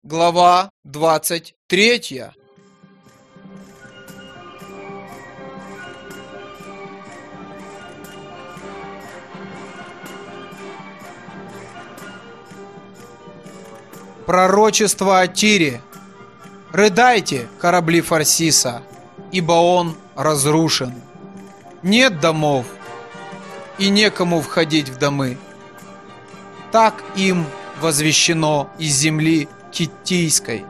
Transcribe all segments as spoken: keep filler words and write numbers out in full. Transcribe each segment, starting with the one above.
Глава двадцать третья. Пророчество о Тире. Рыдайте, корабли Фарсиса, ибо он разрушен. Нет домов, и некому входить в домы. Так им возвещено из земли Киттийской.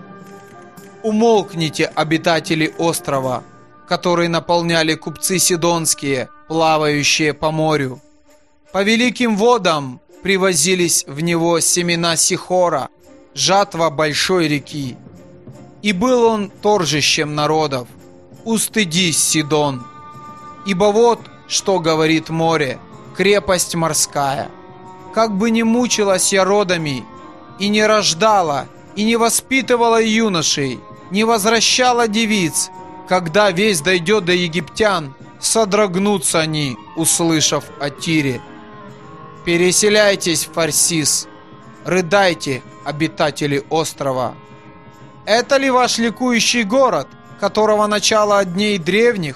Умолкните, обитатели острова, которые наполняли купцы сидонские, плавающие по морю. По великим водам привозились в него семена Сихора, жатва большой реки. И был он торжищем народов. Устыдись, Сидон, ибо вот что говорит море, крепость морская. Как бы ни мучилась я родами, и не рождала, и не воспитывала юношей, не возвращала девиц, когда весть дойдет до египтян, содрогнутся они, услышав о Тире. Переселяйтесь в Фарсис, рыдайте, обитатели острова. Это ли ваш ликующий город, которого начало от дней древних?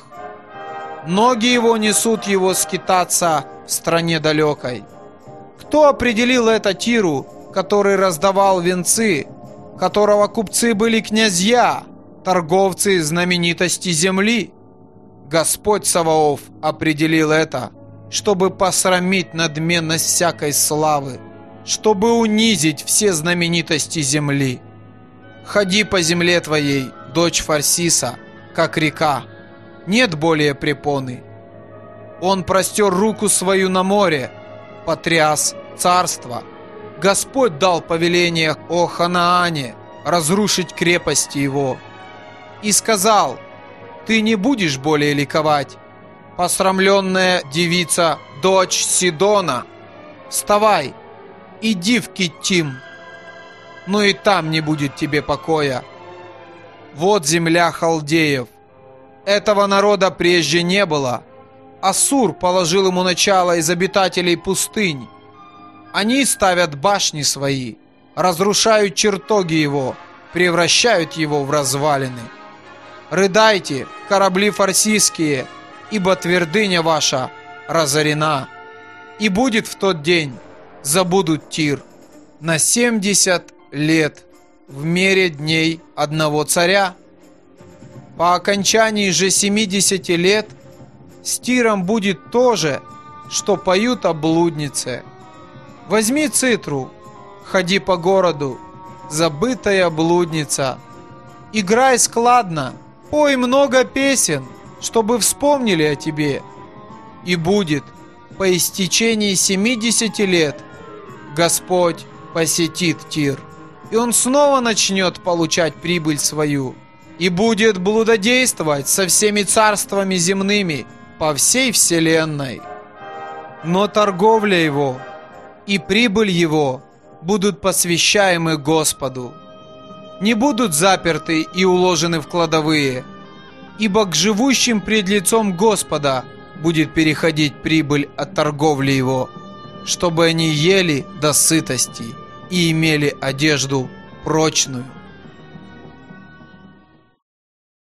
Ноги его несут его скитаться в стране далекой. Кто определил это Тиру, который раздавал венцы, которого купцы были князья, торговцы знаменитости земли? Господь Саваоф определил это, чтобы посрамить надменность всякой славы, чтобы унизить все знаменитости земли. Ходи по земле твоей, дочь Фарсиса, как река, нет более препоны. Он простер руку свою на море, потряс царство. Господь дал повеление о Ханаане разрушить крепости его. И сказал: ты не будешь более ликовать, посрамленная девица, дочь Сидона. Вставай, иди в Киттим, но и там не будет тебе покоя. Вот земля халдеев. Этого народа прежде не было. Ассур положил ему начало из обитателей пустынь. Они ставят башни свои, разрушают чертоги его, превращают его в развалины. Рыдайте, корабли фарсийские, ибо твердыня ваша разорена. И будет в тот день, забудут Тир, на семьдесят лет в мере дней одного царя. По окончании же семидесяти лет с Тиром будет то же, что поют о блуднице. Возьми цитру, ходи по городу, забытая блудница. Играй складно, пой много песен, чтобы вспомнили о тебе. И будет по истечении семидесяти лет Господь посетит Тир, и он снова начнет получать прибыль свою, и будет блудодействовать со всеми царствами земными по всей вселенной. Но торговля его и прибыль его будут посвящаемы Господу, не будут заперты и уложены в кладовые, ибо к живущим пред лицом Господа будет переходить прибыль от торговли его, чтобы они ели до сытости и имели одежду прочную.